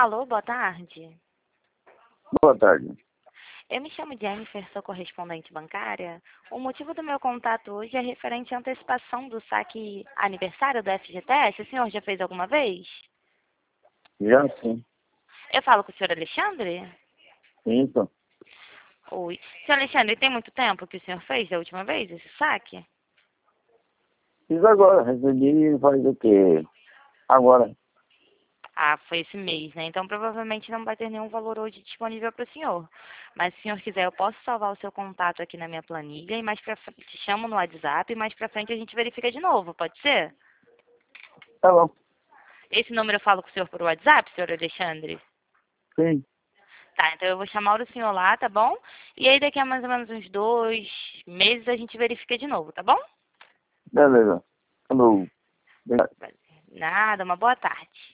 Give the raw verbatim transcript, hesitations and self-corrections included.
Alô, boa tarde. Boa tarde. Eu me chamo Jennifer, sou correspondente bancária. O motivo do meu contato hoje é referente à antecipação do saque aniversário do F G T S. O senhor já fez alguma vez? Já sim. Eu falo com o senhor Alexandre? Então, Oi. Senhor Alexandre, tem muito tempo que o senhor fez da última vez esse saque? fiz agora, recebi faz o quê? Agora. Ah, foi esse mês, né? Então provavelmente não vai ter nenhum valor hoje disponível para o senhor. Mas se o senhor quiser, eu posso salvar o seu contato aqui na minha planilha e mais pra frente, te chamo no WhatsApp e mais pra frente a gente verifica de novo, pode ser? Tá bom. Esse número eu falo com o senhor por WhatsApp, senhor Alexandre? Sim. Tá, então eu vou chamar o senhor lá, tá bom? E aí daqui a mais ou menos uns dois meses a gente verifica de novo, tá bom? Beleza. Falou. Obrigado. Nada, uma boa tarde.